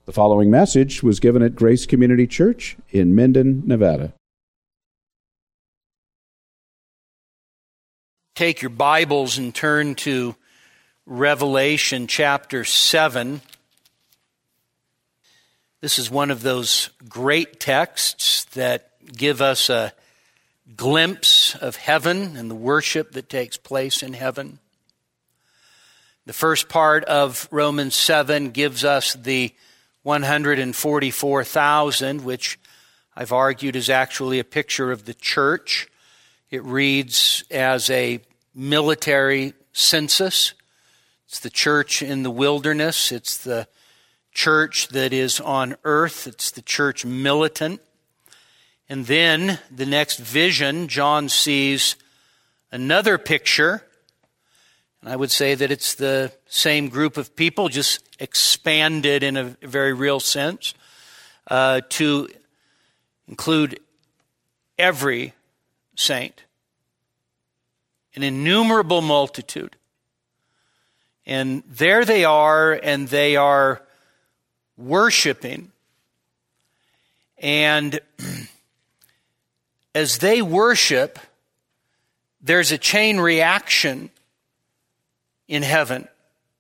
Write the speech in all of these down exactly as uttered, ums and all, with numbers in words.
The following message was given at Grace Community Church in Minden, Nevada. Take your Bibles and turn to Revelation chapter seven. This is one of those great texts that give us a glimpse of heaven and the worship that takes place in heaven. The first part of Romans seven gives us the one hundred forty-four thousand, which I've argued is actually a picture of the church. It reads as a military census. It's the church in the wilderness. It's the church that is on earth. It's the church militant. And then the next vision, John sees another picture. And I would say that it's the same group of people, just expanded in a very real sense, uh, to include every saint, an innumerable multitude. And there they are, and they are worshiping. And as they worship, there's a chain reaction in heaven.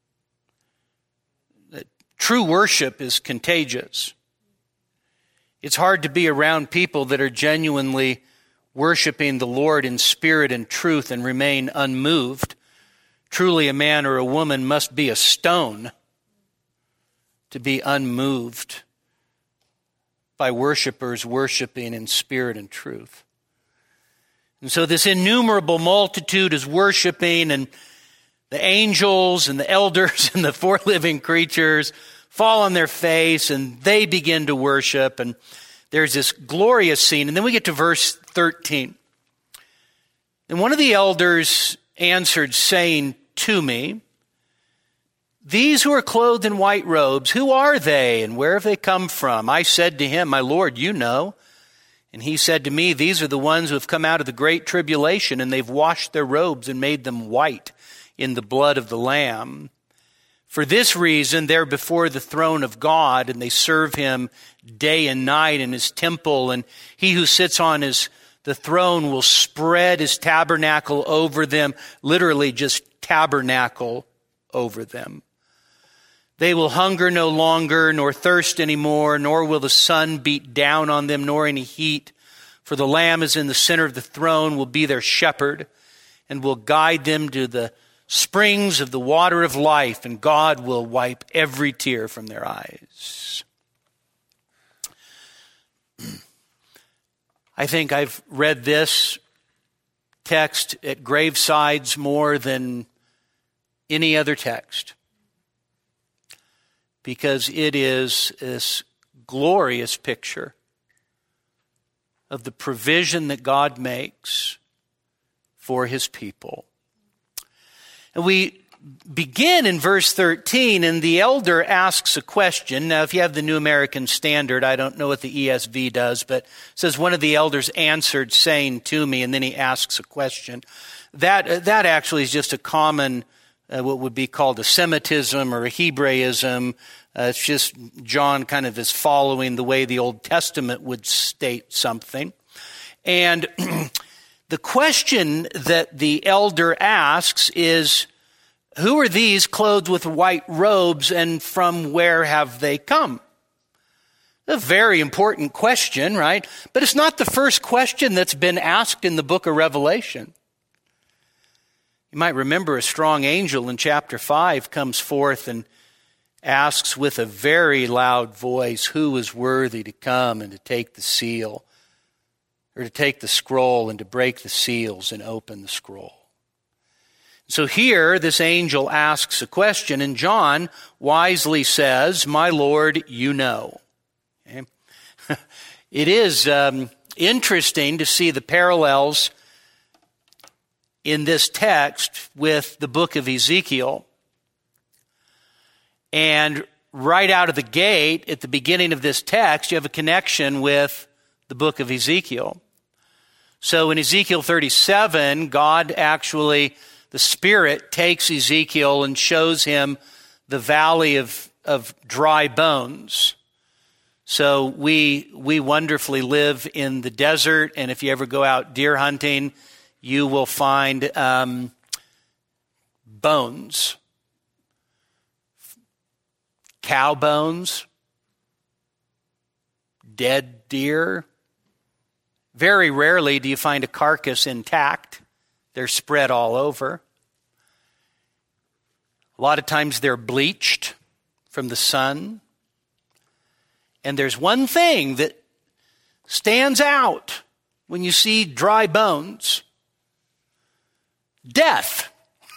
True worship is contagious. It's hard to be around people that are genuinely worshiping the Lord in spirit and truth and remain unmoved. Truly, a man or a woman must be a stone to be unmoved by worshipers worshiping in spirit and truth. And so this innumerable multitude is worshiping, and the angels and the elders and the four living creatures fall on their face and they begin to worship. And there's this glorious scene. And then we get to verse thirteen. And one of the elders answered, saying to me, "These who are clothed in white robes, who are they and where have they come from?" I said to him, "My Lord, you know." And he said to me, "These are the ones who have come out of the great tribulation, and they've washed their robes and made them white in the blood of the Lamb. For this reason, they're before the throne of God, and they serve him day and night in his temple. And he who sits on his the throne will spread his tabernacle over them," literally just tabernacle over them. "They will hunger no longer, nor thirst anymore, nor will the sun beat down on them, nor any heat. For the Lamb is in the center of the throne, will be their shepherd, and will guide them to the springs of the water of life, and God will wipe every tear from their eyes." I think I've read this text at gravesides more than any other text, because it is this glorious picture of the provision that God makes for his people. And we begin in verse thirteen, and the elder asks a question. Now, if you have the New American Standard, I don't know what the E S V does, but it says, "One of the elders answered, saying to me," and then he asks a question. That that actually is just a common, uh, what would be called a Semitism or a Hebraism. Uh, it's just John kind of is following the way the Old Testament would state something. And the question that the elder asks is, who are these clothed with white robes, and from where have they come? A very important question, right? But it's not the first question that's been asked in the book of Revelation. You might remember a strong angel in chapter five comes forth and asks with a very loud voice, "Who is worthy to come and to take the seal, or to take the scroll and to break the seals and open the scroll?" So here, this angel asks a question, and John wisely says, "My Lord, you know." Okay? It is um, interesting to see the parallels in this text with the book of Ezekiel. And right out of the gate, at the beginning of this text, you have a connection with the book of Ezekiel. So in Ezekiel thirty-seven, God actually, the Spirit takes Ezekiel and shows him the valley of of dry bones. So we we wonderfully live in the desert, and if you ever go out deer hunting, you will find um, bones, cow bones, dead deer. Very rarely do you find a carcass intact. They're spread all over. A lot of times they're bleached from the sun. And there's one thing that stands out when you see dry bones: death.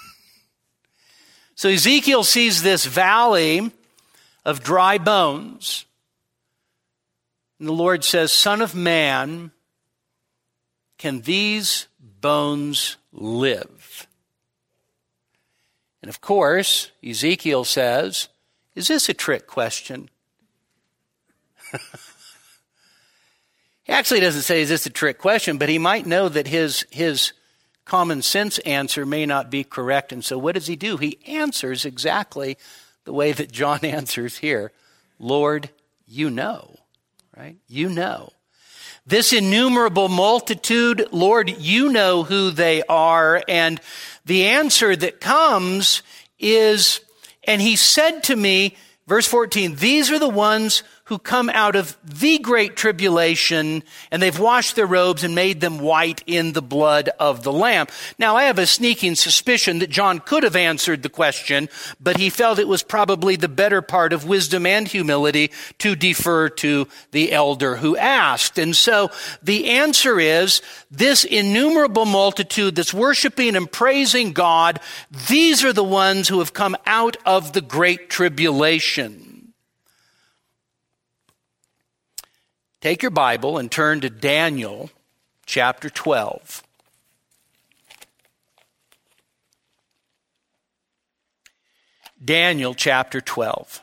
So Ezekiel sees this valley of dry bones. And the Lord says, "Son of man, can these bones live?" And of course, Ezekiel says, "Is this a trick question?" He actually doesn't say, "Is this a trick question?" but he might know that his, his common sense answer may not be correct. And so what does he do? He answers exactly the way that John answers here. "Lord, you know," right? You know. This innumerable multitude, Lord, you know who they are. And the answer that comes is, "And he said to me," verse fourteen, "these are the ones who come out of the great tribulation, and they've washed their robes and made them white in the blood of the Lamb." Now, I have a sneaking suspicion that John could have answered the question, but he felt it was probably the better part of wisdom and humility to defer to the elder who asked. And so the answer is, this innumerable multitude that's worshiping and praising God, these are the ones who have come out of the great tribulation. Take your Bible and turn to Daniel chapter twelve. Daniel chapter twelve.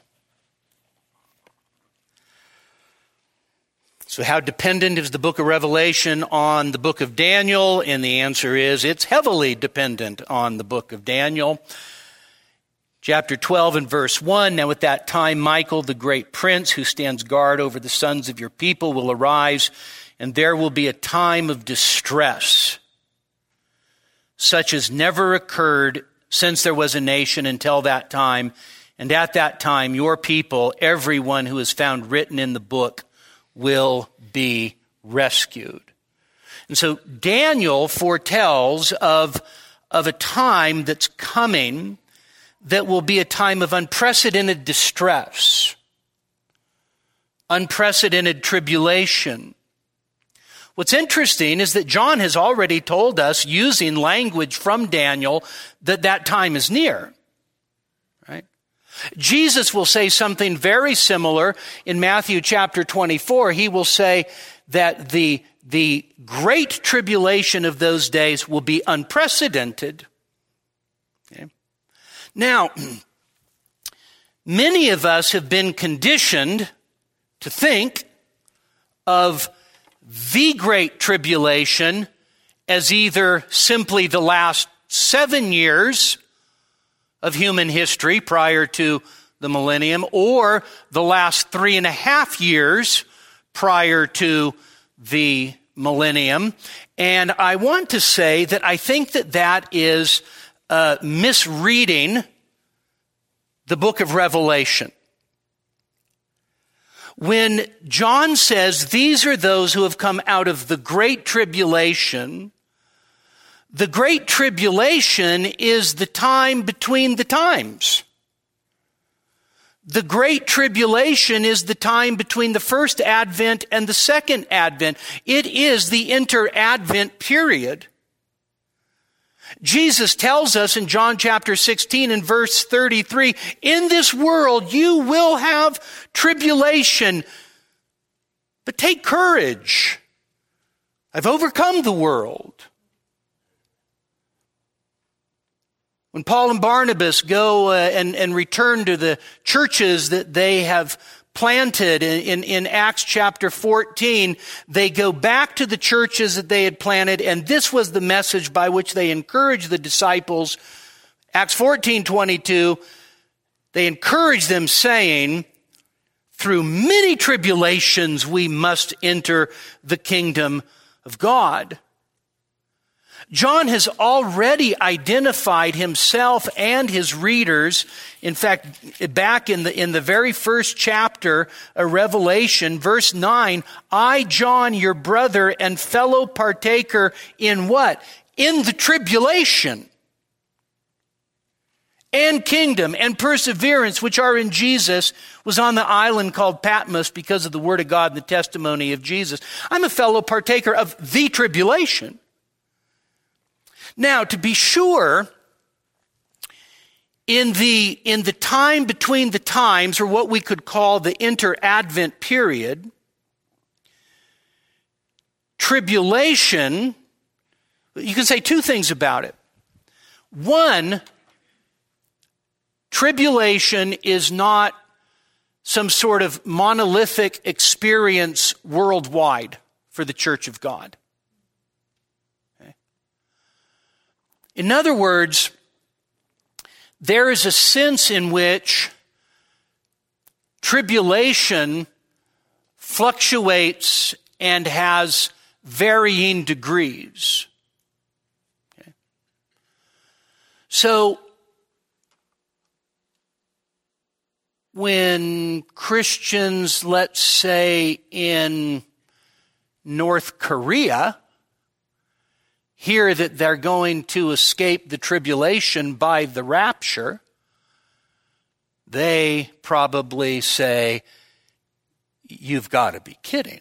So how dependent is the book of Revelation on the book of Daniel? And the answer is, it's heavily dependent on the book of Daniel. Chapter twelve and verse one, "Now at that time Michael, the great prince who stands guard over the sons of your people, will arise, and there will be a time of distress, such as never occurred since there was a nation until that time. And at that time your people, everyone who is found written in the book, will be rescued." And so Daniel foretells of, of a time that's coming that will be a time of unprecedented distress, unprecedented tribulation. What's interesting is that John has already told us, using language from Daniel, that that time is near. Right? Jesus will say something very similar in Matthew chapter twenty-four. He will say that the, the great tribulation of those days will be unprecedented. Okay? Now, many of us have been conditioned to think of the Great Tribulation as either simply the last seven years of human history prior to the millennium, or the last three and a half years prior to the millennium. And I want to say that I think that that is Uh, misreading the book of Revelation. When John says these are those who have come out of the great tribulation, the great tribulation is the time between the times. The great tribulation is the time between the first advent and the second advent. It is the inter-advent period. Jesus tells us in John chapter sixteen and verse thirty-three, "In this world you will have tribulation, but take courage. I've overcome the world." When Paul and Barnabas go uh, and, and return to the churches that they have planted in, in, in Acts chapter fourteen, they go back to the churches that they had planted, and this was the message by which they encouraged the disciples. Acts fourteen twenty-two, They encourage them, saying, through many tribulations we must enter the kingdom of God. John has already identified himself and his readers. In fact, back in the in the very first chapter of Revelation, verse nine, I, John, your brother and fellow partaker in what? In the tribulation and kingdom and perseverance which are in Jesus, was on the island called Patmos because of the word of God and the testimony of Jesus. I'm a fellow partaker of the tribulation. Now, to be sure, in the, in the time between the times, or what we could call the inter-Advent period, tribulation, you can say two things about it. One, tribulation is not some sort of monolithic experience worldwide for the Church of God. In other words, there is a sense in which tribulation fluctuates and has varying degrees. Okay. So, when Christians, let's say in North Korea, hear that they're going to escape the tribulation by the rapture, they probably say, you've got to be kidding.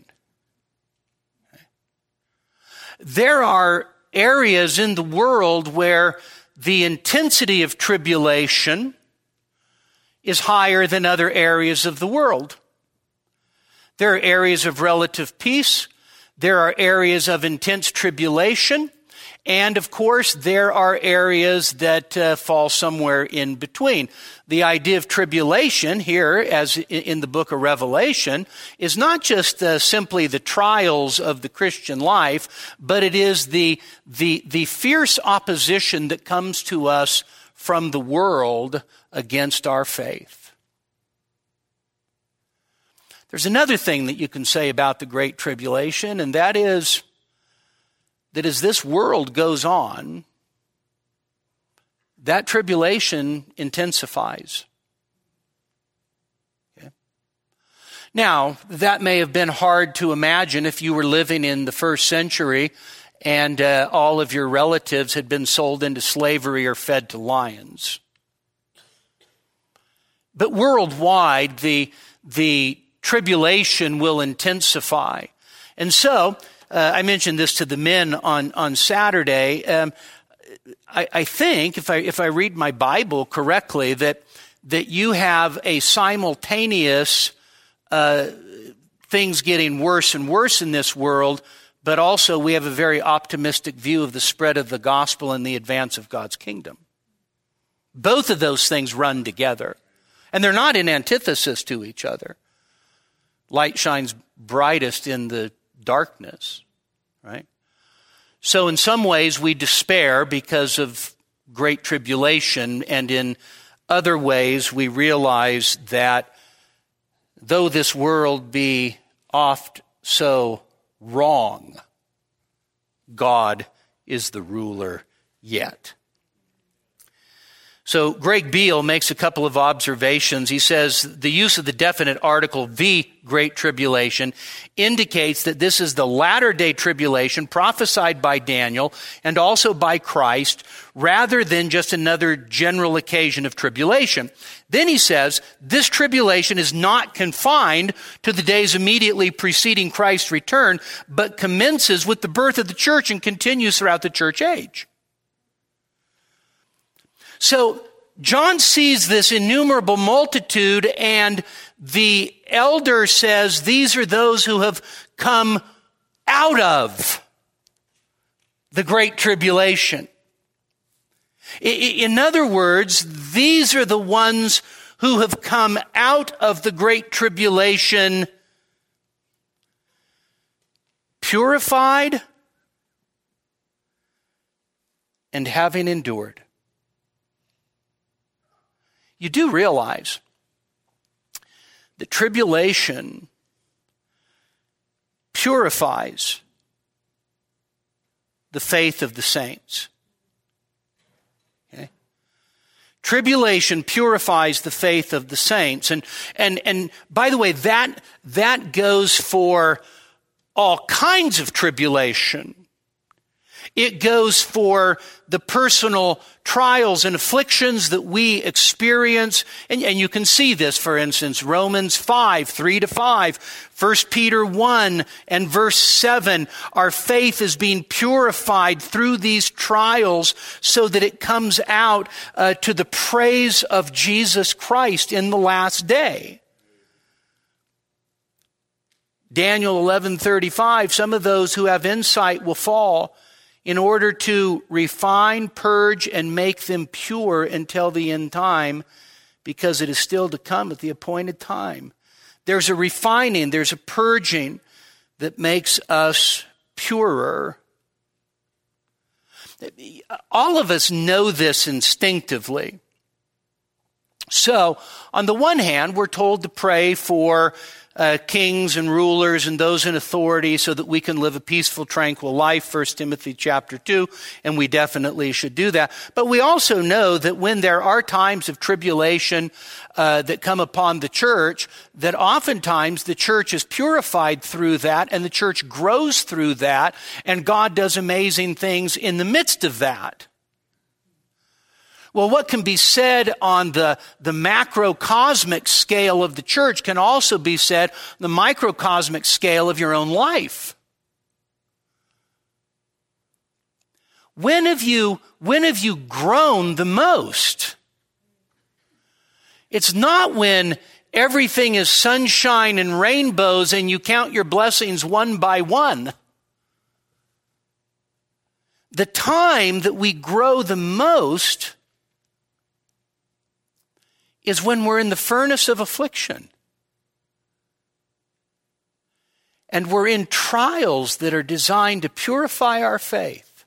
There are areas in the world where the intensity of tribulation is higher than other areas of the world. There are areas of relative peace. There are areas of intense tribulation. And, of course, there are areas that uh, fall somewhere in between. The idea of tribulation here, as in the book of Revelation, is not just uh, simply the trials of the Christian life, but it is the, the, the fierce opposition that comes to us from the world against our faith. There's another thing that you can say about the Great Tribulation, and that is that as this world goes on, that tribulation intensifies. Okay. Now, that may have been hard to imagine if you were living in the first century and uh, all of your relatives had been sold into slavery or fed to lions. But worldwide, the, the tribulation will intensify. And so, Uh, I mentioned this to the men on, on Saturday. Um, I, I think, if I if I read my Bible correctly, that that you have a simultaneous uh, things getting worse and worse in this world, but also we have a very optimistic view of the spread of the gospel and the advance of God's kingdom. Both of those things run together, and they're not in antithesis to each other. Light shines brightest in the darkness, right? So in some ways we despair because of great tribulation, and in other ways we realize that though this world be oft so wrong, God is the ruler yet. So Greg Beale makes a couple of observations. He says the use of the definite article, the Great Tribulation, indicates that this is the latter-day tribulation prophesied by Daniel and also by Christ, rather than just another general occasion of tribulation. Then he says this tribulation is not confined to the days immediately preceding Christ's return, but commences with the birth of the church and continues throughout the church age. So John sees this innumerable multitude, and the elder says these are those who have come out of the Great Tribulation. In other words, these are the ones who have come out of the Great Tribulation purified and having endured. You do realize that tribulation purifies the faith of the saints. Okay? Tribulation purifies the faith of the saints. And and and by the way, that that goes for all kinds of tribulation. It goes for the personal trials and afflictions that we experience. And, and you can see this, for instance, Romans five, three to five, First Peter one and verse seven. Our faith is being purified through these trials so that it comes out uh, to the praise of Jesus Christ in the last day. Daniel eleven thirty-five, some of those who have insight will fall in order to refine, purge, and make them pure until the end time, because it is still to come at the appointed time. There's a refining, there's a purging that makes us purer. All of us know this instinctively. So, on the one hand, we're told to pray for Uh, kings and rulers and those in authority so that we can live a peaceful, tranquil life, First Timothy chapter two, and we definitely should do that. But we also know that when there are times of tribulation uh, that come upon the church, that oftentimes the church is purified through that, and the church grows through that, and God does amazing things in the midst of that. Well, what can be said on the, the macrocosmic scale of the church can also be said on the microcosmic scale of your own life. When have you, when have you grown the most? It's not when everything is sunshine and rainbows and you count your blessings one by one. The time that we grow the most is when we're in the furnace of affliction. And we're in trials that are designed to purify our faith.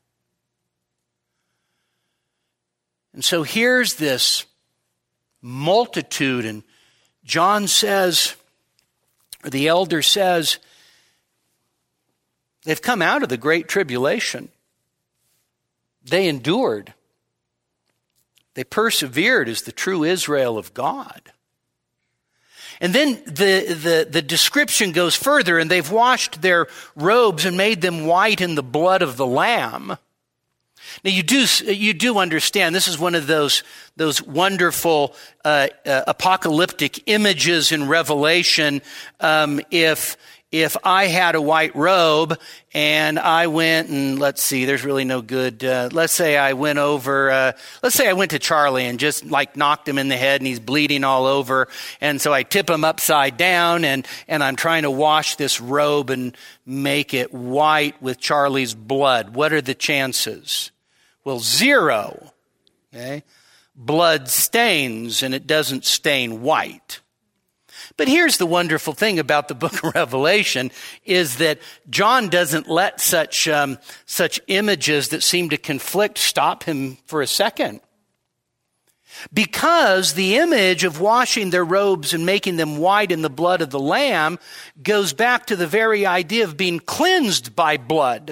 And so here's this multitude, and John says, or the elder says, they've come out of the great tribulation. They endured. They persevered as the true Israel of God. And then the, the, the description goes further, and they've washed their robes and made them white in the blood of the Lamb. Now you do you do understand this is one of those those wonderful uh, uh, apocalyptic images in Revelation. Um, if If I had a white robe and I went and, let's see, there's really no good, uh, let's say I went over, uh, let's say I went to Charlie and just like knocked him in the head and he's bleeding all over. And so I tip him upside down and, and I'm trying to wash this robe and make it white with Charlie's blood. What are the chances? Well, zero. Okay. Blood stains and it doesn't stain white. But here's the wonderful thing about the book of Revelation is that John doesn't let such um, such images that seem to conflict stop him for a second. Because the image of washing their robes and making them white in the blood of the Lamb goes back to the very idea of being cleansed by blood.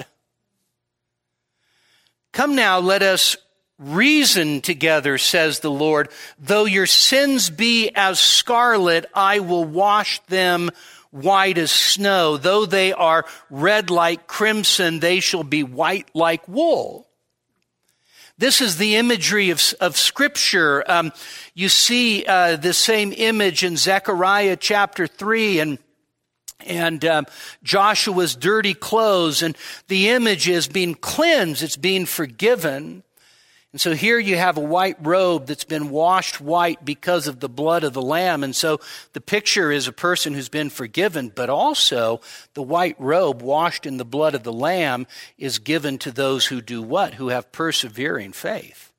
Come now, let us reason together, says the Lord. Though your sins be as scarlet, I will wash them white as snow. Though they are red like crimson, they shall be white like wool. This is the imagery of, of Scripture. Um, you see uh, the same image in Zechariah chapter three and and um, Joshua's dirty clothes. And the image is being cleansed. It's being forgiven. And so here you have a white robe that's been washed white because of the blood of the Lamb. And so the picture is a person who's been forgiven, but also the white robe washed in the blood of the Lamb is given to those who do what? Who have persevering faith.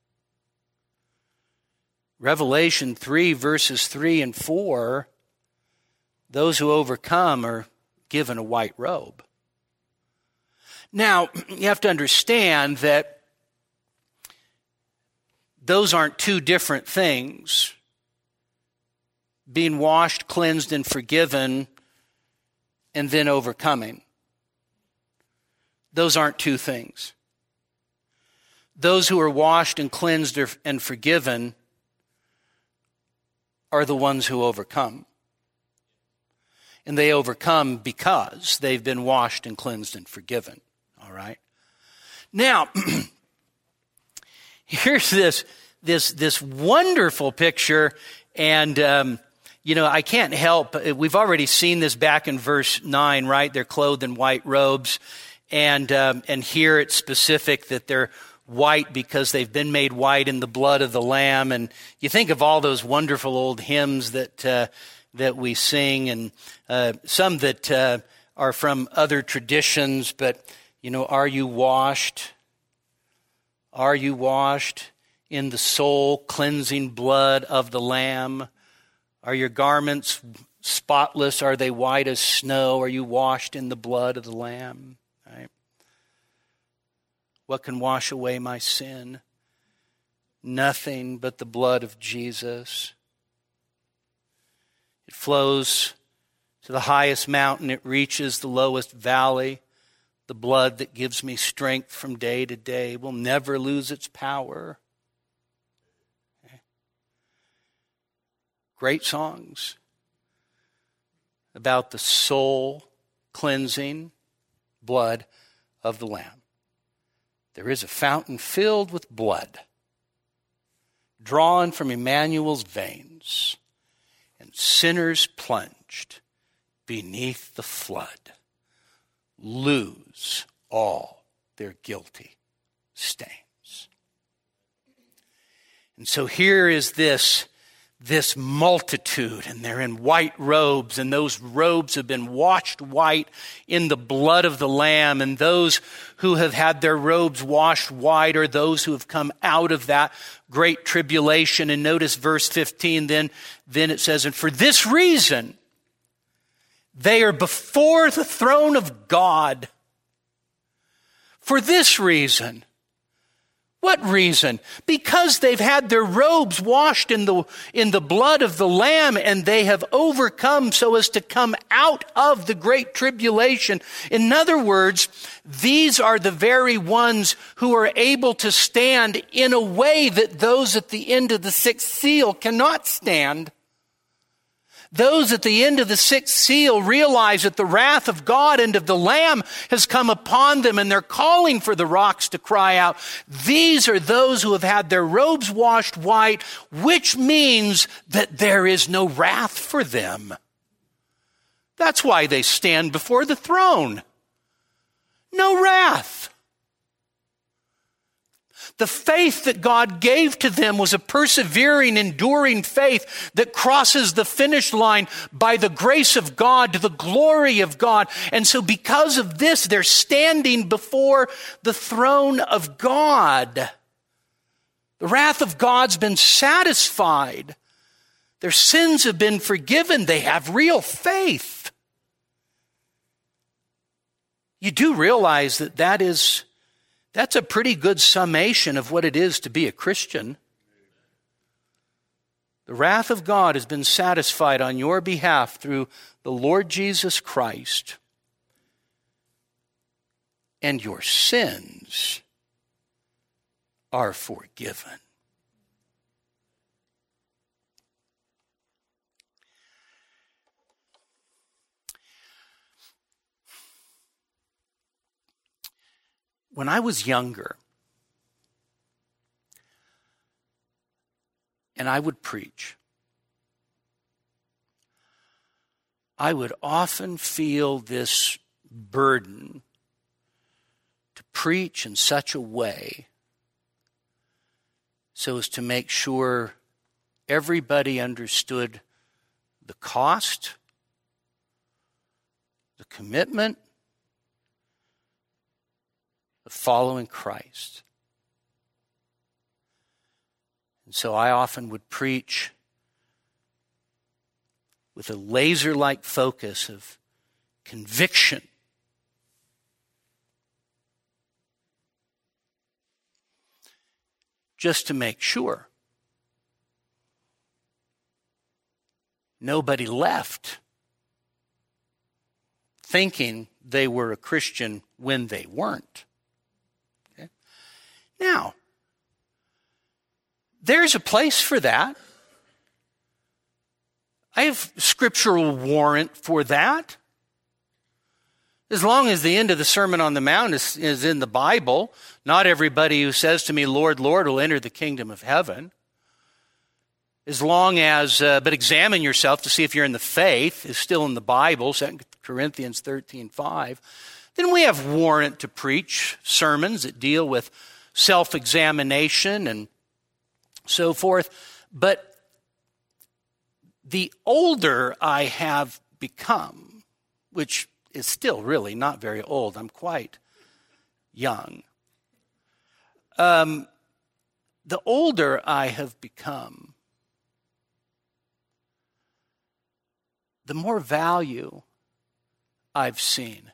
Revelation three, verses three and four, those who overcome are given a white robe. Now, you have to understand that those aren't two different things. being washed, cleansed, and forgiven, and then overcoming. Those aren't two things. Those who are washed and cleansed and forgiven are the ones who overcome. And they overcome because they've been washed and cleansed and forgiven. All right? Now, here's this, this, this wonderful picture, and, um, you know, I can't help, we've already seen this back in verse nine, right? They're clothed in white robes, and, um, and here it's specific that they're white because they've been made white in the blood of the Lamb. And you think of all those wonderful old hymns that uh, that we sing, and uh, some that uh, are from other traditions. But, you know, are you washed? Are you washed in the soul cleansing blood of the Lamb? Are your garments spotless? Are they white as snow? Are you washed in the blood of the Lamb? Right? What can wash away my sin? Nothing but the blood of Jesus. It flows to the highest mountain. It reaches the lowest valley. The blood that gives me strength from day to day will never lose its power. Okay. Great songs about the soul cleansing blood of the Lamb. There is a fountain filled with blood, drawn from Emmanuel's veins, and sinners plunged beneath the flood lose all their guilty stains. And so here is this This multitude, and they're in white robes, and those robes have been washed white in the blood of the Lamb. And those who have had their robes washed white are those who have come out of that great tribulation. And notice verse fifteen, then, then it says, and for this reason, they are before the throne of God. For this reason. What reason? Because they've had their robes washed in the, in the blood of the Lamb, and they have overcome so as to come out of the great tribulation. In other words, these are the very ones who are able to stand in a way that those at the end of the sixth seal cannot stand. Those at the end of the sixth seal realize that the wrath of God and of the Lamb has come upon them, and they're calling for the rocks to cry out. These are those who have had their robes washed white, which means that there is no wrath for them. That's why they stand before the throne. No wrath. The faith that God gave to them was a persevering, enduring faith that crosses the finish line by the grace of God to the glory of God. And so because of this, they're standing before the throne of God. The wrath of God's been satisfied. Their sins have been forgiven. They have real faith. You do realize that that is That's a pretty good summation of what it is to be a Christian. The wrath of God has been satisfied on your behalf through the Lord Jesus Christ. And your sins are forgiven. When I was younger, and I would preach, I would often feel this burden to preach in such a way so as to make sure everybody understood the cost, the commitment, following Christ. And so I often would preach with a laser-like focus of conviction. Just to make sure. nobody left thinking they were a Christian when they weren't. Okay? Now, there's a place for that. I have scriptural warrant for that. As long as the end of the Sermon on the Mount is, is in the Bible, not everybody who says to me, Lord, Lord, will enter the kingdom of heaven. As long as, uh, but examine yourself to see if you're in the faith, is still in the Bible, Second Corinthians thirteen five. Then we have warrant to preach sermons that deal with self-examination and so forth. But the older I have become, which is still really not very old, I'm quite young. Um, the older I have become, the more value I've seen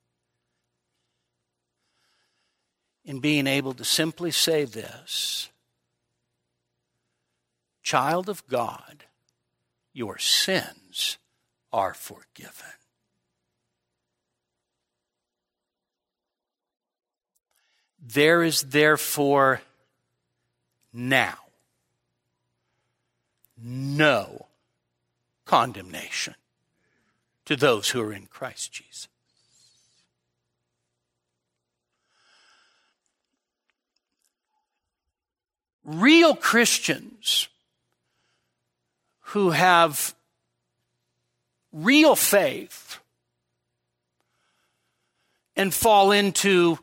in being able to simply say this: child of God, your sins are forgiven. There is therefore now no condemnation to those who are in Christ Jesus. Real Christians who have real faith and fall into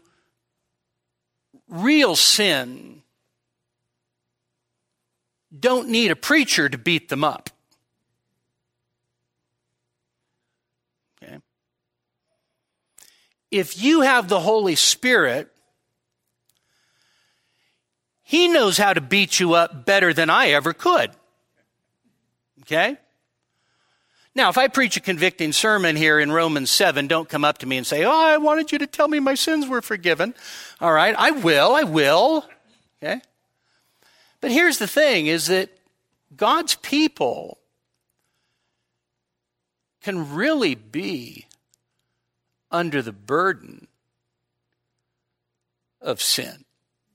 real sin don't need a preacher to beat them up. Okay? If you have the Holy Spirit, He knows how to beat you up better than I ever could. Okay? Now, if I preach a convicting sermon here in Romans seven, don't come up to me and say, oh, I wanted you to tell me my sins were forgiven. All right, I will, I will. Okay? But here's the thing, is that God's people can really be under the burden of sin.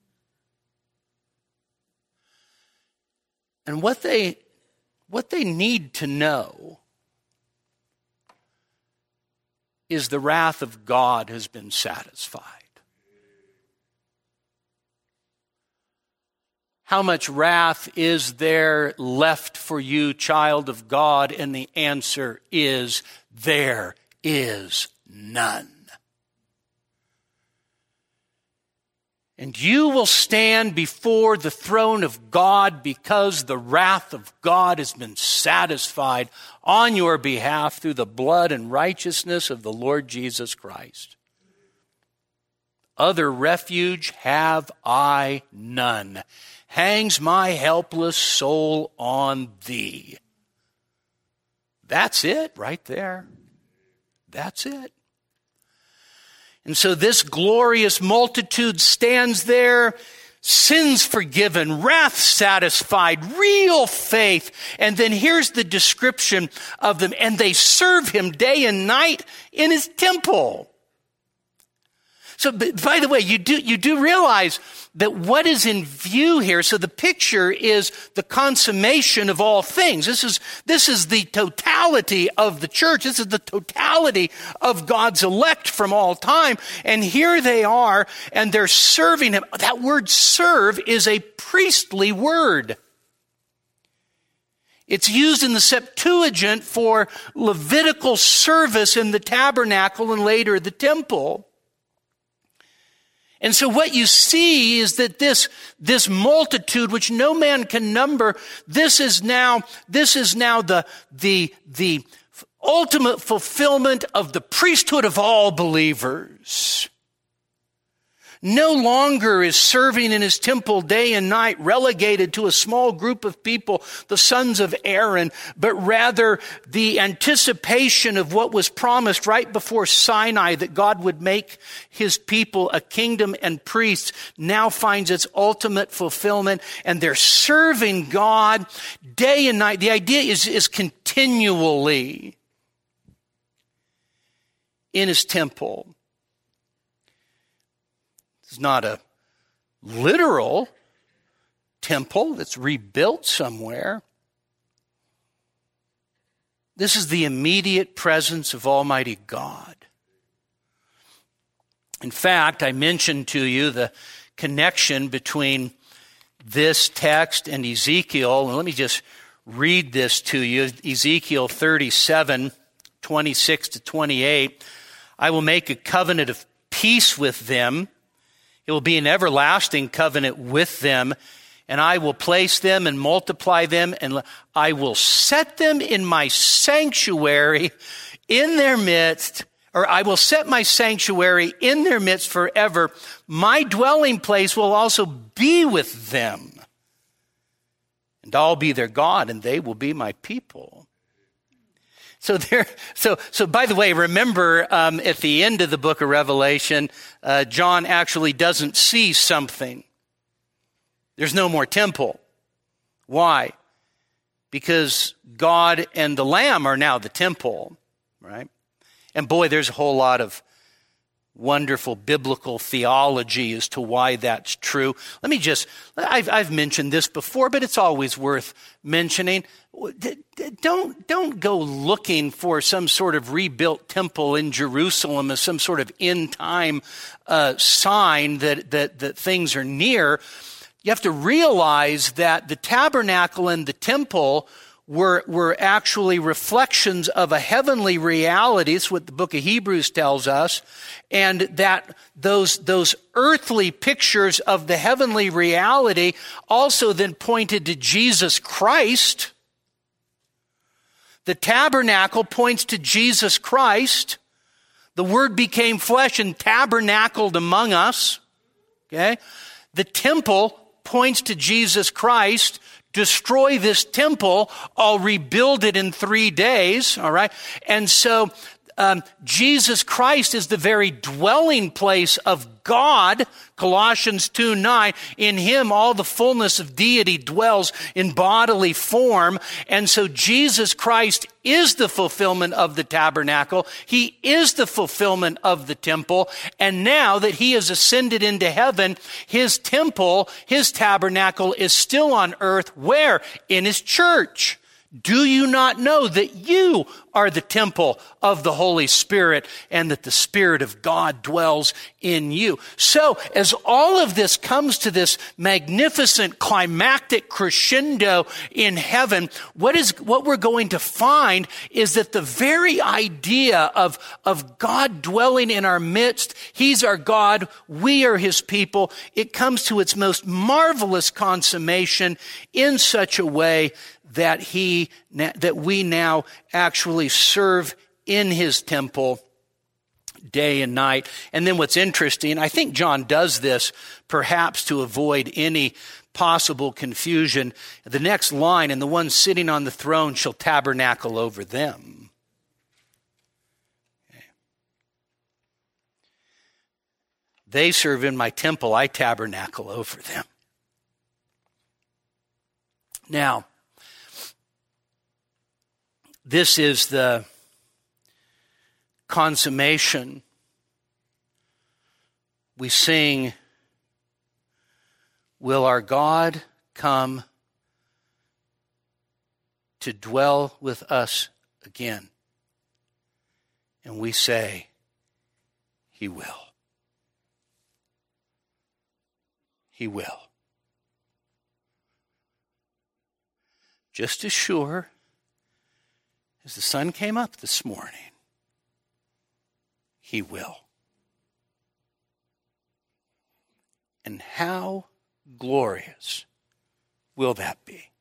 And what they, what they need to know is the wrath of God has been satisfied. How much wrath is there left for you, child of God? And the answer is, there is none. And you will stand before the throne of God because the wrath of God has been satisfied on your behalf through the blood and righteousness of the Lord Jesus Christ. Other refuge have I none. Hangs my helpless soul on thee. That's it right there. That's it. And so this glorious multitude stands there, sins forgiven, wrath satisfied, real faith. And then here's the description of them. And they serve him day and night in his temple. So, by the way, you do, you do realize that what is in view here, so the picture is the consummation of all things. This is, this is the totality of the church. This is the totality of God's elect from all time. And here they are, and they're serving him. That word serve is a priestly word. It's used in the Septuagint for Levitical service in the tabernacle and later the temple. And so what you see is that this, this multitude, which no man can number, this is now, this is now the, the, the ultimate fulfillment of the priesthood of all believers. No longer is serving in his temple day and night relegated to a small group of people, the sons of Aaron, but rather the anticipation of what was promised right before Sinai, that God would make his people a kingdom and priests, now finds its ultimate fulfillment. And they're serving God day and night. The idea is, is continuing continually in his temple. It's not a literal temple that's rebuilt somewhere. This is the immediate presence of Almighty God. In fact, I mentioned to you the connection between this text and Ezekiel. And let me just read this to you. Ezekiel thirty-seven, twenty-six to twenty-eight. I will make a covenant of peace with them. It will be an everlasting covenant with them. And I will place them and multiply them, and I will set them in my sanctuary in their midst, or I will set my sanctuary in their midst forever. My dwelling place will also be with them. And I'll be their God, and they will be my people. So there, so, so by the way, remember um, at the end of the book of Revelation, uh, John actually doesn't see something. There's no more temple. Why? Because God and the Lamb are now the temple, right? And boy, there's a whole lot of wonderful biblical theology as to why that's true. Let me just, I've, I've mentioned this before, but it's always worth mentioning. Don't, don't go looking for some sort of rebuilt temple in Jerusalem as some sort of end time uh, sign that, that, that things are near. You have to realize that the tabernacle and the temple were, were actually reflections of a heavenly reality. It's what the book of Hebrews tells us. And that those, those earthly pictures of the heavenly reality also then pointed to Jesus Christ. The tabernacle points to Jesus Christ. The Word became flesh and tabernacled among us. Okay? The temple points to Jesus Christ. Destroy this temple, I'll rebuild it in three days, all right? And so um, Jesus Christ is the very dwelling place of God, Colossians two nine. In him all the fullness of deity dwells in bodily form. And so Jesus Christ is the fulfillment of the tabernacle. He is the fulfillment of the temple. And now that he has ascended into heaven, his temple, his tabernacle is still on earth. Where? In his church. Do you not know that you are the temple of the Holy Spirit and that the Spirit of God dwells in you? So as all of this comes to this magnificent climactic crescendo in heaven, what is what we're going to find is that the very idea of, of God dwelling in our midst, he's our God, we are his people, it comes to its most marvelous consummation in such a way that he, that we now actually serve in his temple day and night. And then what's interesting, I think John does this perhaps to avoid any possible confusion. The next line, and the one sitting on the throne shall tabernacle over them. Okay. They serve in my temple, I tabernacle over them. Now, this is the consummation. We sing, will our God come to dwell with us again? And we say, he will. He will. Just as sure as the sun came up this morning, he will. And how glorious will that be?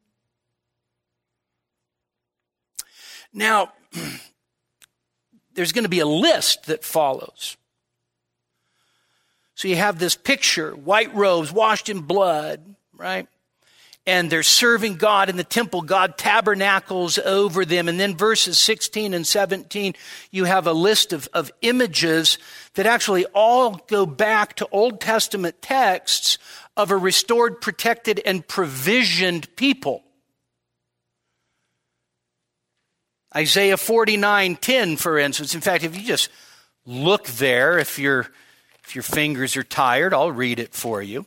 Now, there's going to be a list that follows. So you have this picture, white robes washed in blood, right? And they're serving God in the temple. God tabernacles over them. And then verses sixteen and seventeen, you have a list of, of images that actually all go back to Old Testament texts of a restored, protected, and provisioned people. Isaiah forty-nine ten, for instance. In fact, if you just look there, if your if your fingers are tired, I'll read it for you.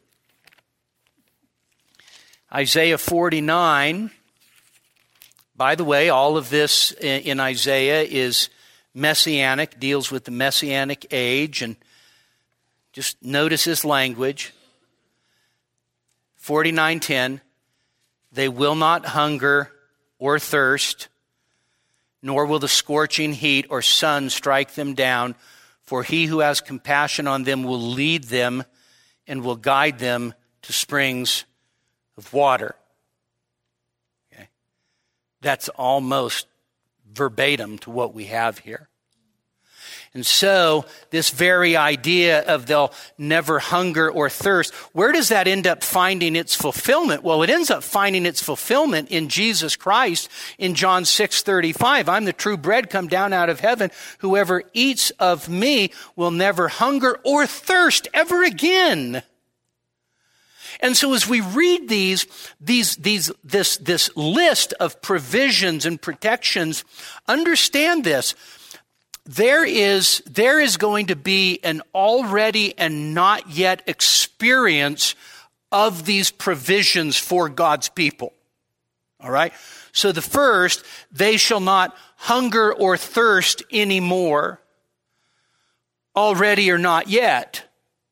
Isaiah forty-nine. By the way, all of this in Isaiah is messianic, deals with the messianic age, and just notice his language. forty-nine ten, they will not hunger or thirst, nor will the scorching heat or sun strike them down, for he who has compassion on them will lead them and will guide them to springs of water. Okay. That's almost verbatim to what we have here. And so this very idea of they'll never hunger or thirst, where does that end up finding its fulfillment? Well, it ends up finding its fulfillment in Jesus Christ in John six thirty-five. I'm the true bread come down out of heaven. Whoever eats of me will never hunger or thirst ever again. And so as we read these, these, these, this, this list of provisions and protections, understand this. There is, there is going to be an already and not yet experience of these provisions for God's people. All right? So the first, they shall not hunger or thirst anymore. Already or not yet.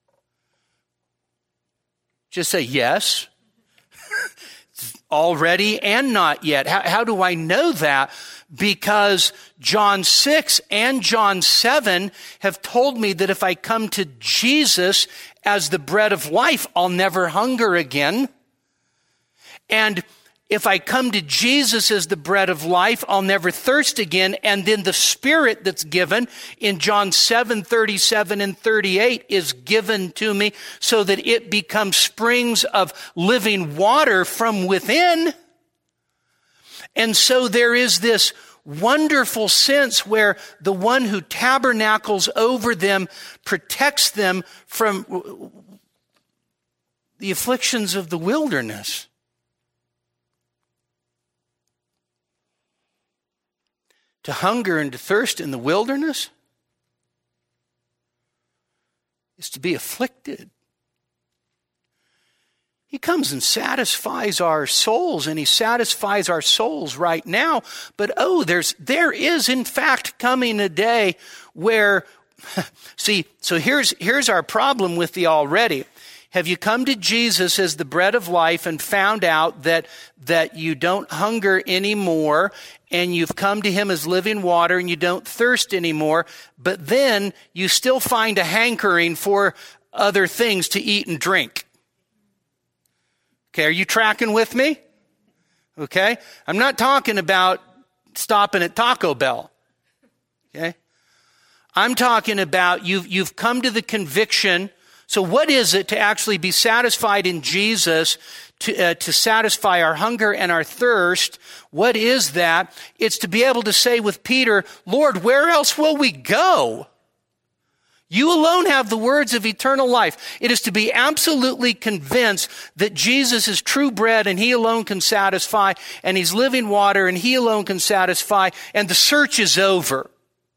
Just say yes. Already and not yet. How, how do I know that? Because John six and John seven have told me that if I come to Jesus as the bread of life, I'll never hunger again. And if I come to Jesus as the bread of life, I'll never thirst again. And then the Spirit that's given in John seven thirty-seven and thirty-eight is given to me so that it becomes springs of living water from within. And so there is this wonderful sense where the one who tabernacles over them protects them from the afflictions of the wilderness. To hunger and to thirst in the wilderness is to be afflicted. He comes and satisfies our souls, and he satisfies our souls right now. But oh, there's there is in fact coming a day where, see, so here's here's our problem with the already. Have you come to Jesus as the bread of life and found out that that you don't hunger anymore, and you've come to him as living water and you don't thirst anymore, but then you still find a hankering for other things to eat and drink? Okay, are you tracking with me? Okay, I'm not talking about stopping at Taco Bell. Okay, I'm talking about you've, you've come to the conviction. So what is it to actually be satisfied in Jesus, to, uh, to satisfy our hunger and our thirst? What is that? It's to be able to say with Peter, Lord, where else will we go? You alone have the words of eternal life. It is to be absolutely convinced that Jesus is true bread and he alone can satisfy, and he's living water and he alone can satisfy, and the search is over.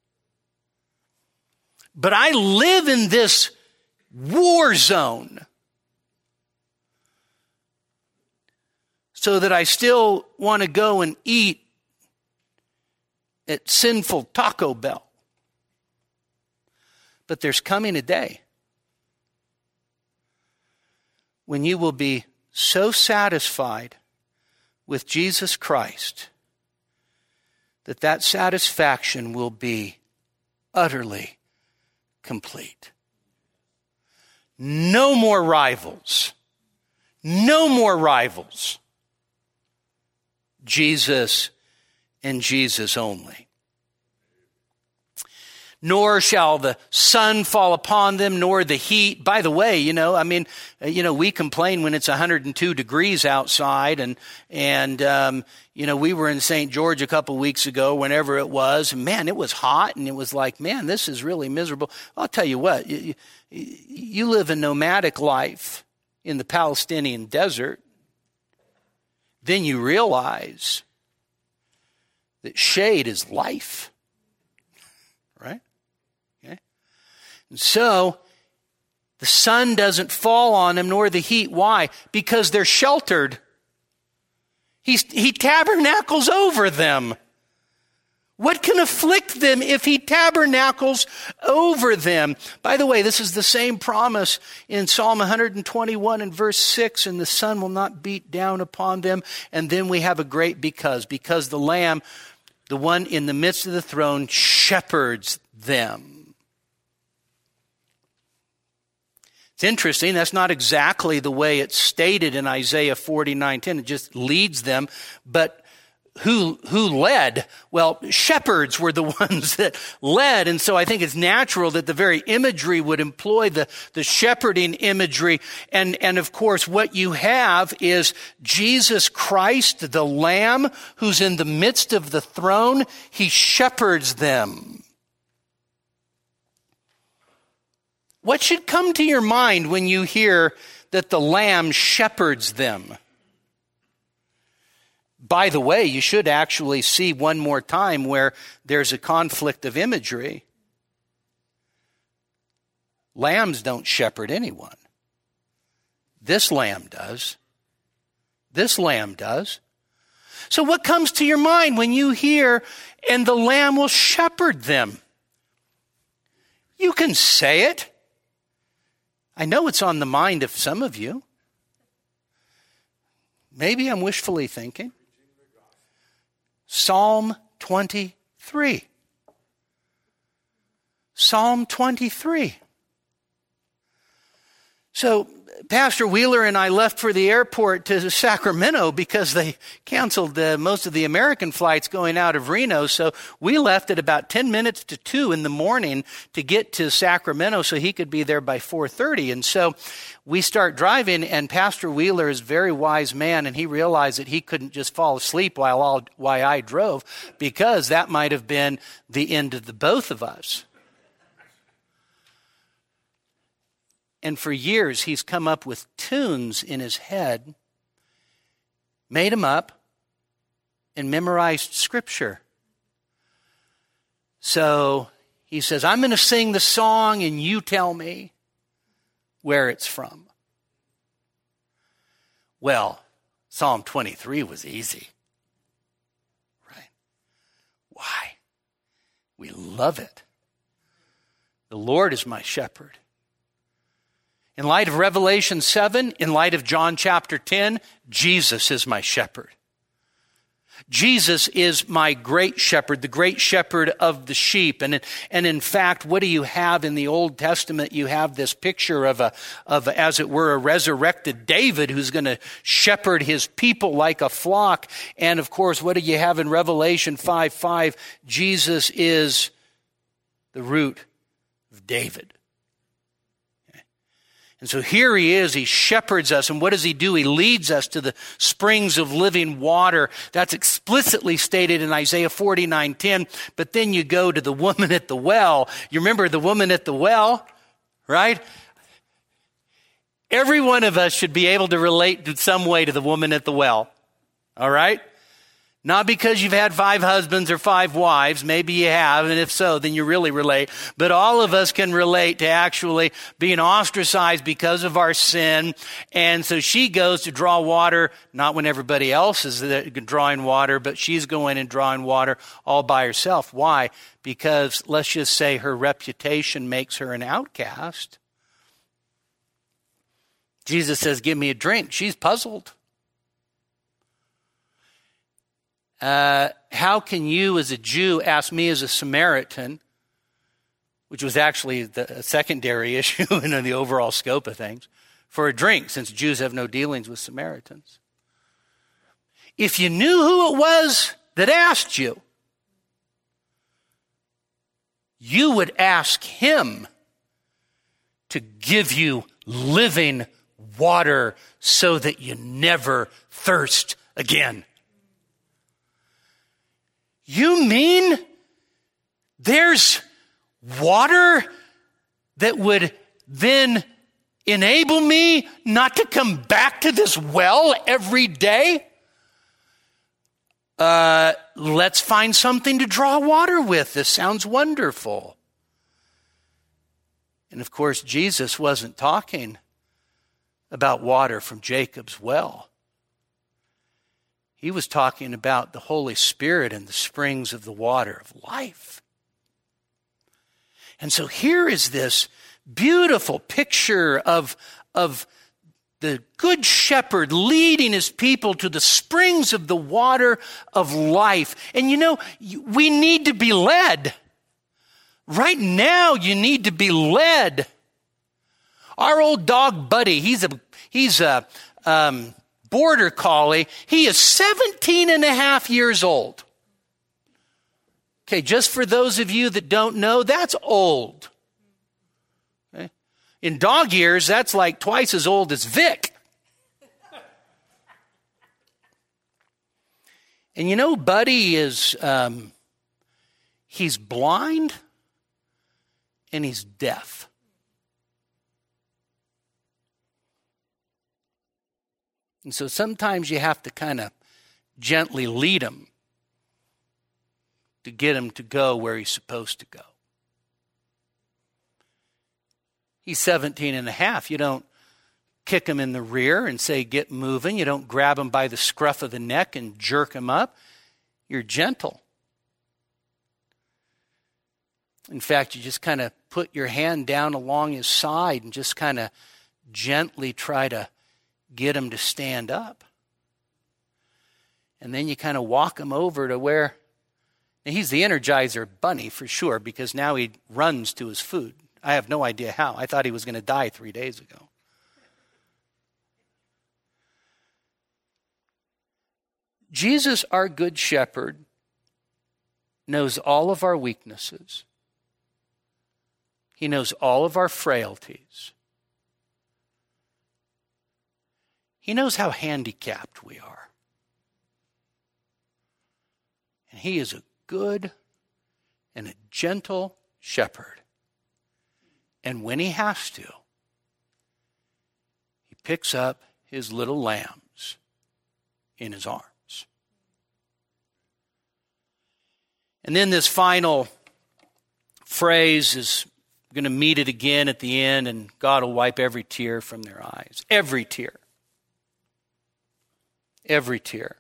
But I live in this war zone so that I still want to go and eat at sinful Taco Bell. But there's coming a day when you will be so satisfied with Jesus Christ that that satisfaction will be utterly complete. No more rivals. No more rivals. Jesus and Jesus only. Nor shall the sun fall upon them, nor the heat. By the way, you know, I mean, you know, we complain when it's one hundred two degrees outside, and and um, you know, we were in Saint George a couple weeks ago, whenever it was, and man, it was hot, and it was like, man, this is really miserable. I'll tell you what, you, you live a nomadic life in the Palestinian desert, then you realize that shade is life. Right? Okay. And so, the sun doesn't fall on them, nor the heat. Why? Because they're sheltered. He's, he tabernacles over them. What can afflict them if he tabernacles over them? By the way, this is the same promise in Psalm one twenty-one and verse six, and the sun will not beat down upon them. And then we have a great because, because the Lamb, the one in the midst of the throne, shepherds them. It's interesting, that's not exactly the way it's stated in Isaiah forty-nine ten. It just leads them, but Who who led? Well, shepherds were the ones that led. And so I think it's natural that the very imagery would employ the, the shepherding imagery. And, and of course, what you have is Jesus Christ, the Lamb, who's in the midst of the throne. He shepherds them. What should come to your mind when you hear that the Lamb shepherds them? By the way, you should actually see one more time where there's a conflict of imagery. Lambs don't shepherd anyone. This lamb does. This lamb does. So what comes to your mind when you hear, and the Lamb will shepherd them? You can say it. I know it's on the mind of some of you. Maybe I'm wishfully thinking. Psalm twenty-three. Psalm twenty-three. So Pastor Wheeler and I left for the airport to Sacramento because they canceled uh, most of the American flights going out of Reno. So we left at about ten minutes to two in the morning to get to Sacramento so he could be there by four thirty. And so we start driving, and Pastor Wheeler is a very wise man, and he realized that he couldn't just fall asleep while, all, while I drove, because that might have been the end of the both of us. And for years, he's come up with tunes in his head, made them up, and memorized Scripture. So he says, I'm going to sing the song, and you tell me where it's from. Well, Psalm twenty-three was easy. Right? Why? We love it. The Lord is my shepherd. In light of Revelation seven, in light of John chapter ten, Jesus is my shepherd. Jesus is my great shepherd, the great shepherd of the sheep. And, and in fact, what do you have in the Old Testament? You have this picture of a, of as it were, a resurrected David who's going to shepherd his people like a flock. And of course, what do you have in Revelation five five? Jesus is the root of David. And so here he is, he shepherds us, and what does he do? He leads us to the springs of living water. That's explicitly stated in Isaiah forty-nine ten, but then you go to the woman at the well. You remember the woman at the well, right? Every one of us should be able to relate in some way to the woman at the well, all right? Not because you've had five husbands or five wives. Maybe you have, and if so, then you really relate. But all of us can relate to actually being ostracized because of our sin. And so she goes to draw water, not when everybody else is drawing water, but she's going and drawing water all by herself. Why? Because let's just say her reputation makes her an outcast. Jesus says, give me a drink. She's puzzled. Uh, how can you as a Jew ask me as a Samaritan, which was actually the secondary issue in the overall scope of things, for a drink, since Jews have no dealings with Samaritans? If you knew who it was that asked you, you would ask him to give you living water so that you never thirst again. You mean there's water that would then enable me not to come back to this well every day? Uh, let's find something to draw water with. This sounds wonderful. And of course, Jesus wasn't talking about water from Jacob's well. He was talking about the Holy Spirit and the springs of the water of life. And so here is this beautiful picture of, of the good shepherd leading his people to the springs of the water of life. And you know, we need to be led. Right now, you need to be led. Our old dog Buddy, he's a he's a um, border collie. He is seventeen and a half years old. Okay, just for those of you that don't know, that's old. Okay? In dog years, that's like twice as old as Vic. And you know, Buddy is, um, he's blind and he's deaf. And so sometimes you have to kind of gently lead him to get him to go where he's supposed to go. He's seventeen and a half. You don't kick him in the rear and say, get moving. You don't grab him by the scruff of the neck and jerk him up. You're gentle. In fact, you just kind of put your hand down along his side and just kind of gently try to get him to stand up. And then you kind of walk him over to where, now he's the Energizer bunny for sure, because now he runs to his food. I have no idea how. I thought he was going to die three days ago. Jesus, our good shepherd, knows all of our weaknesses. He knows all of our frailties. He knows how handicapped we are. And he is a good and a gentle shepherd. And when he has to, he picks up his little lambs in his arms. And then this final phrase is going to meet it again at the end, and God will wipe every tear from their eyes. Every tear. Every tear.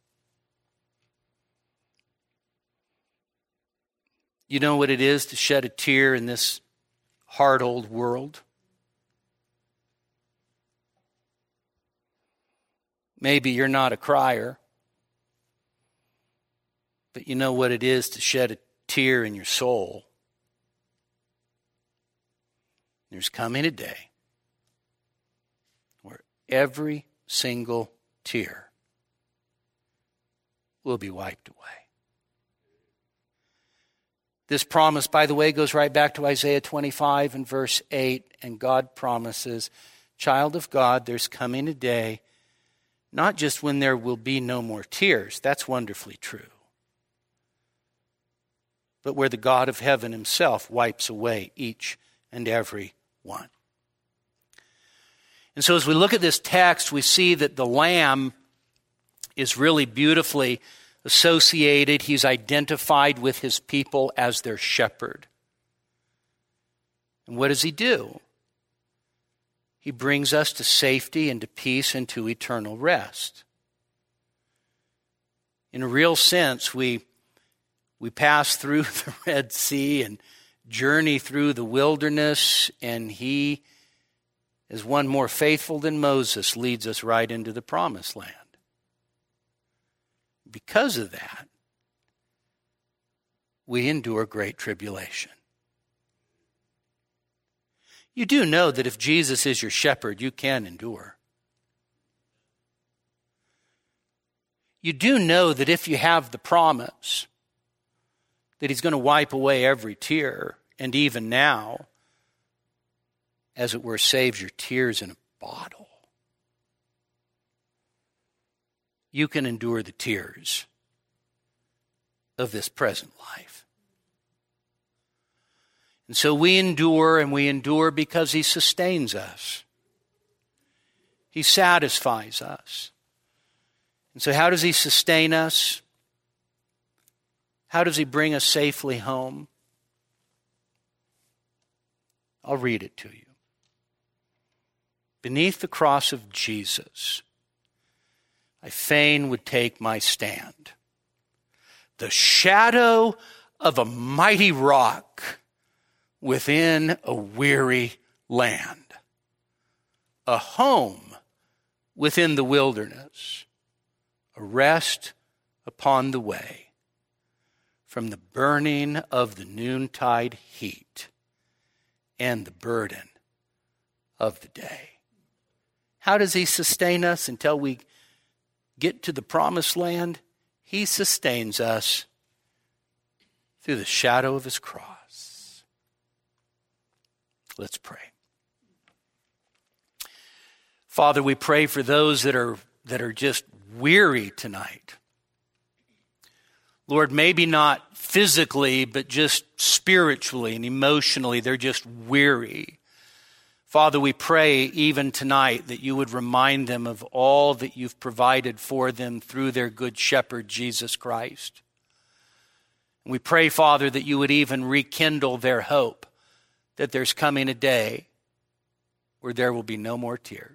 You know what it is to shed a tear in this hard old world? Maybe you're not a crier, but you know what it is to shed a tear in your soul. There's coming a day where every single tear will be wiped away. This promise, by the way, goes right back to Isaiah twenty-five and verse eight. And God promises, child of God, there's coming a day, not just when there will be no more tears. That's wonderfully true. But where the God of heaven himself wipes away each and every one. And so as we look at this text, we see that the lamb is really beautifully associated. He's identified with his people as their shepherd. And what does he do? He brings us to safety and to peace and to eternal rest. In a real sense, we, we pass through the Red Sea and journey through the wilderness, and he, as one more faithful than Moses, leads us right into the promised land. Because of that, we endure great tribulation. You do know that if Jesus is your shepherd, you can endure. You do know that if you have the promise that he's going to wipe away every tear, and even now, as it were, saves your tears in a bottle, you can endure the tears of this present life. And so we endure, and we endure because he sustains us. He satisfies us. And so how does he sustain us? How does he bring us safely home? I'll read it to you. Beneath the cross of Jesus, I fain would take my stand. The shadow of a mighty rock within a weary land. A home within the wilderness. A rest upon the way from the burning of the noontide heat and the burden of the day. How does he sustain us until we get to the promised land? He sustains us through the shadow of his cross. Let's pray. Father, we pray for those that are that are just weary tonight. Lord, maybe not physically, but just spiritually and emotionally, they're just weary. Father, we pray even tonight that you would remind them of all that you've provided for them through their good shepherd, Jesus Christ. We pray, Father, that you would even rekindle their hope that there's coming a day where there will be no more tears.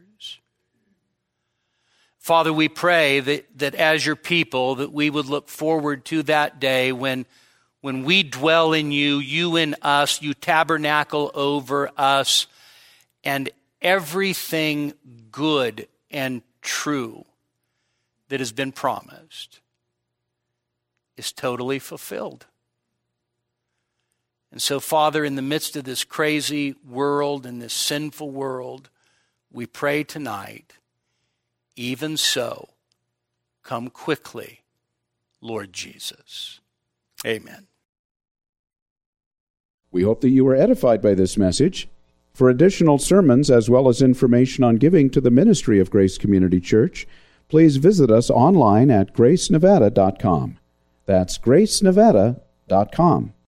Father, we pray that, that as your people, that we would look forward to that day when, when we dwell in you, you in us, you tabernacle over us, and everything good and true that has been promised is totally fulfilled. And so, Father, in the midst of this crazy world and this sinful world, we pray tonight, even so, come quickly, Lord Jesus. Amen. We hope that you were edified by this message. For additional sermons as well as information on giving to the ministry of Grace Community Church, please visit us online at grace nevada dot com. That's grace nevada dot com.